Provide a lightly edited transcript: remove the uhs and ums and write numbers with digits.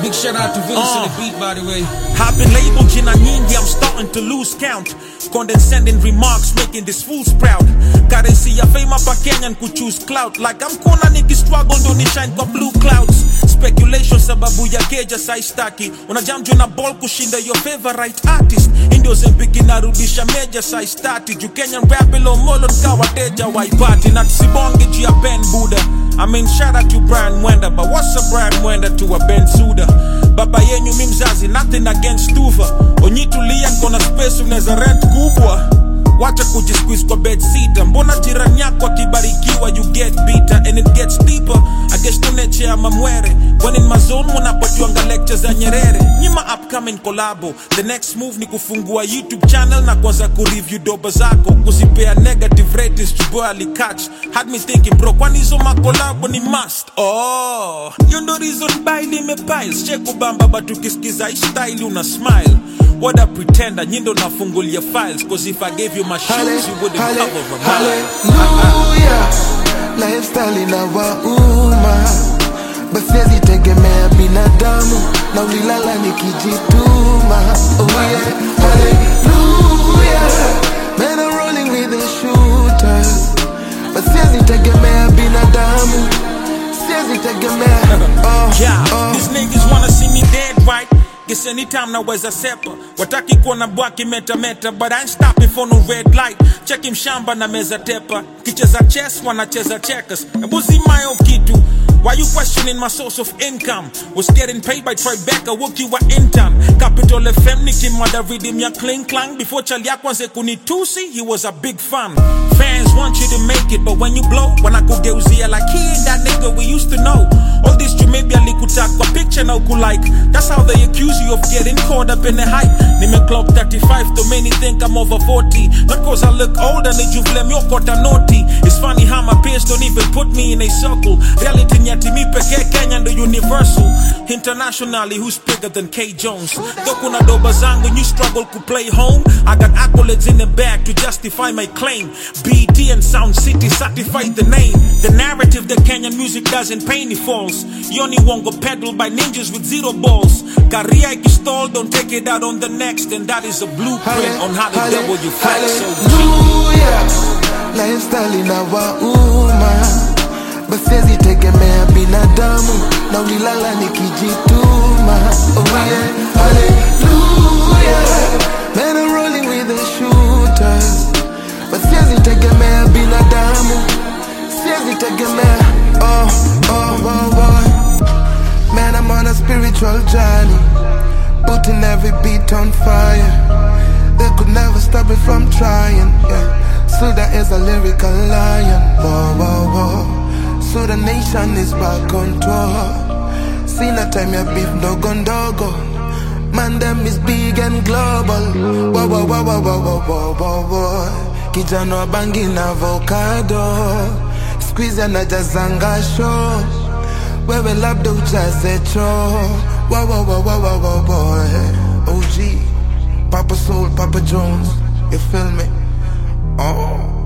Big shout out to Vince on the beat, by the way. I've been labeled jina nyingi, I'm starting to lose count. Condescending remarks making these fools proud. Currency ya fame hapa Kenyan ku choose clout. Like I'm kona niki struggle ndo ni shine kwa blue clouds. Speculation sababu ya keja saistaki. Unajam juu na ball kushinda your favorite artist. Indio zempiki narudisha meja saistati. Juu Kenyan rap ilo molo nkawa teja waipati. Na tsibonge juu ya Ben Buddha. I mean shout out to Brian Mwenda, but what's a Brian Mwenda to a Ben Suda? Baba yenyu mimzazi, nothing against Tuva. Onyitulia nkona space uneza rent kubwa. Wacha kujisqueeze kwa bed seater. Mbona jirani yako akibarikiwa you get bitter. And it gets deeper, I guess tuneche ya mamwere. When in my zone munapatiwanga lectures ya Nyerere. Nyima upcoming collabo, the next move ni kufungua YouTube channel na kwanza kureview doba zako. Kusipea negative ratings chuboy alikatch. Had me thinking bro, kwani hizo makolabo ni must. Oh, you know reason baili me piles. Check ubamba but ukisikiza hii style una smile. What a pretender, nyindo nafungulia files. Cause if I gave you my shoes, you wouldn't cover a mile. Hallelujah, lifestyle inawauma. Basiezi tegemea binadamu. Na ulilala nikijituma. Oh yeah, hallelujah. Man, I'm rolling with the shooters. Basiezi tegemea binadamu. Siezi tegemea. These niggas wanna see me dead, right? Guess anytime naweza sepa. Wataki kuona bwaki meta. But I ain't stopping for no red light. Check him shamba na meza tepa. Kicheza chess wanacheza checkers. Ebuzi mayo kitu. Why you questioning my source of income? Was getting paid by Tribeca, work you were intern. Capital FM nikimwada rhythm ya cling clang. Before chali yakwanze kunitusi, he was a big fan. Fans want you to make it, but when you blow, wanakugeuzia like he ain't that nigga we used to know. All this to maybe alikutak kwa picture na ukulike. That's how they accuse you of getting caught up in the hype. Nime clock 35, though many think I'm over 40. Not cause I look older, ni juvlem yokota naughty. It's funny how my peers don't even put me in a circle. Reality nyati mi peke Kenya ndo universal. Internationally, who's bigger than K. Jones? Though kuna doba zangu and you struggle to play home, I got accolades in the bag to justify my claim. BT and Sound City certify the name. The narrative that Kenyan music doesn't pay any falls. You only won't go pedal by ninjas with zero balls. Career stall, don't take it out on the next. And that is a blueprint on how to double your flex. Hallelujah, lifestyle inawauma. Basiezi tegemea binadamu. Na ulilala nikijituma. Oh yeah, hallelujah. Man, I'm rolling with the shooters. Basiezi tegemea binadamu. Siezi tegemea. Oh. Man, I'm on a spiritual journey. Putting every beat on fire. They could never stop me from trying, yeah. Suda is a lyrical lion. Whoa. So the nation is back on tour. See na time ya beef ndogo. Man, them is big and global. Whoa. Kijana wa bangi na avocado. Squeeze ya najazanga show. Wewe labda ujaze cho. Whoa. OG, Papa Soul, Papa Jones. You feel me? Oh.